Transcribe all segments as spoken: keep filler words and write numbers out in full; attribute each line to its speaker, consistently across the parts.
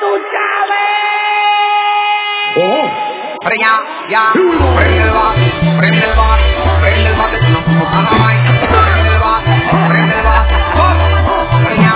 Speaker 1: tú sabes.
Speaker 2: Oh.
Speaker 1: Pero ya, ya, prende el bar, prende el bar, prende el bar, no como a la vaina. Prende el bar, prende el bar, pero ya.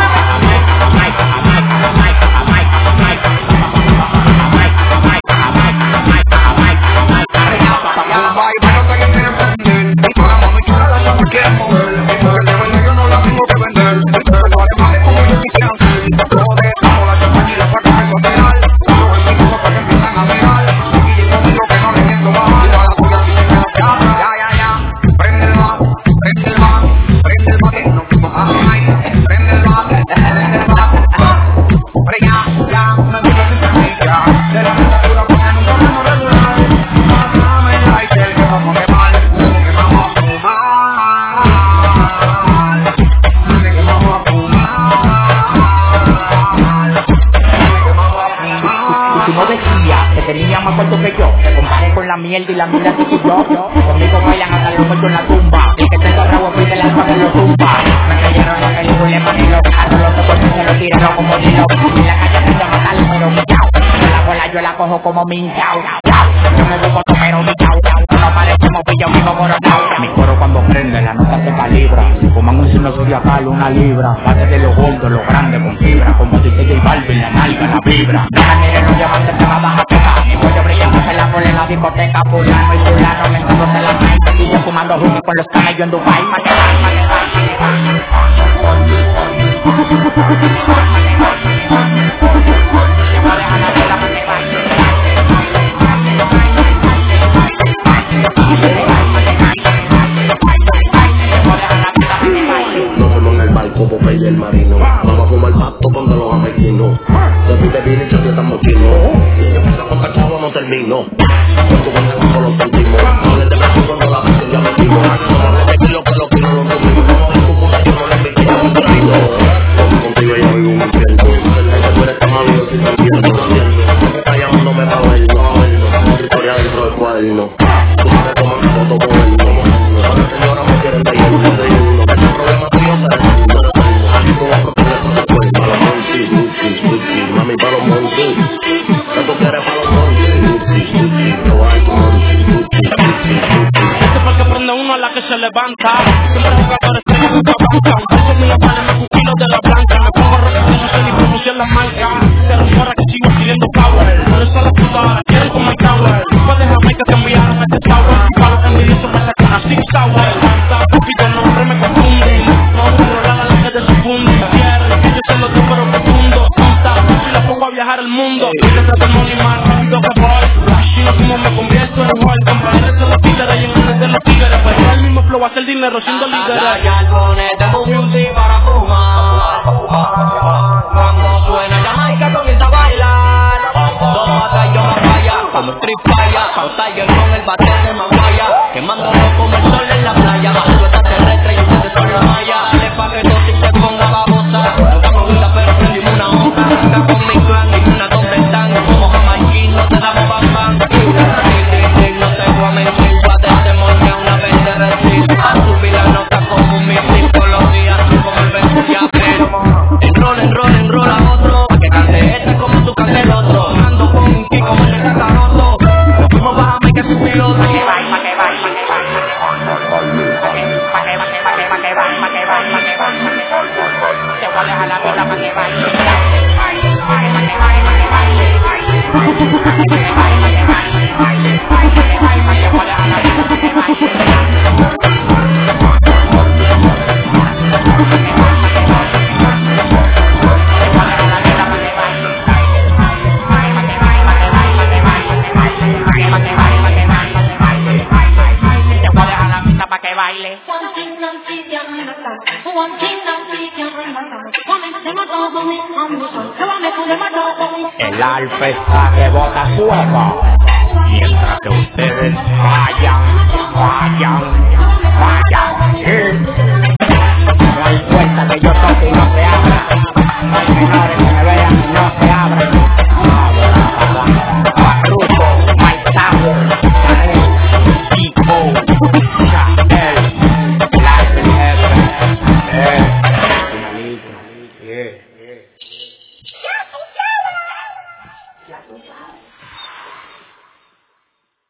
Speaker 3: Mierda y la mierda que soy yo, yo. Conmigo bailan hasta los muertos en la tumba. El que tenga rabo fui del alma que lo tumba. Me creyeron la película y manilo. A todos los tocos se lo tiraron como Lilo. En la calle aprendo a matar, pero mi chao. Yo la bola yo la cojo como mi chao. Yo me busco pero mi chao. No parecemos pillo vivo coronado. Mi coro cuando prende la nota se calibra. Si fuman un sino zodiacal una libra. Pate de los gordos, los grandes con fibra. Como dice J Balvin, la nalga, la vibra. Deja miren los diamantes se va a bajar peca. Mi pollo brillando se la pone en la discoteca. Fulano y fulano metiéndose la mente. Y yo fumando humo con los camellos en Dubai. Ma que va, ma que va, ma que va. Te voy a dejar la tela ma que va.
Speaker 2: Nos vemos en el barco, Popeye y el marino. Vamos a fumar pasto cuando los jamaiquinos. Se pide bien y se estamos chinos. Si yo empiezo con cachavo no termino. Cuando cuando los sentimos. No le tengo cuando la gente ya metimos. No me de kilo que los kilos los comimos. Como en tu puta yo no le invité a un traído. Contigo ya vivo un infierno. Tú eres tan malo si te entiendo. Me está llamándome para verlo. Una historia dentro del cuaderno. Tú sabes cómo me foto con él. Ahora señora me quiere leer. Este problema tuyo se resuelve. Tú vas a proponer con el cuerpo. Para los montes, mami, para los montes. Tanto quieres para los montes.
Speaker 4: Este fue el que prende uno a la que se levanta. Siempre jugadores que me bancan. Eso me lo valen los pupilos de la blanca. Me pongo rojo que no sé ni pronunciar las marcas. Pero para que sigo pidiendo power. Por eso las putas quieren con my tower. Puedes Jamaica que enviaron a este tower. Para los envidiosos me sacan así sour. Tanta rápido nombre me confunde. No controlada la que de su fundo. Quieren que yo se lo doy pero profundo. Puta, si la pongo a viajar al mundo. Y le trato de money más rápido que voy. Chino como me convierto en Roy. Compañeros de los tigres y en el de los tigres. Pues el mismo flow hace el dinero siendo líder.
Speaker 1: Ya ponete tu music para fumar. Cuando suena Jamaica comienza a bailar. Todo acá yo me vaya. Como Street Fire. Tiger con el bate de Maguaya. Quemándolo como el sol en la playa. Bajo extraterrestre y ustedes son la malla. Dale pa' que no se ponga babosa. Nunca me gusta pero prendimos una hoja. Nunca con mi clan y una donde están. Como jamaiquinos te damos bam bam. No te voy a mentir. Padecemos que una vez te resist. A subir la nota como un misil. Todos los días como el beso ya pero. Enrola, enrola, enrola otro. Pa' que cante este como tú cante el otro. Ando con un kiko como el de Cacaroto. Nos fuimos baja me que su piloto.
Speaker 3: Pa' que va, pa' que va, pa' que va. Pa' que va, pa' que va, pa' que va, pa' que va, pa' que va. Te voy a dejar la vida pa' que va. Pa' que va, pa' que va, pa' que va. El alfa está que bota fuego, mientras que ustedes fallan, fallan, fallan. No hay puerta que yo toque y no se abra. No hay menores que me vean y no se abran. Barruco, Mike Tower, Chanel, D O, Chanel, Life in Heaven, eh, finalito, yeah, yeah. ¡Ya tú sabes! Ya tú sabes.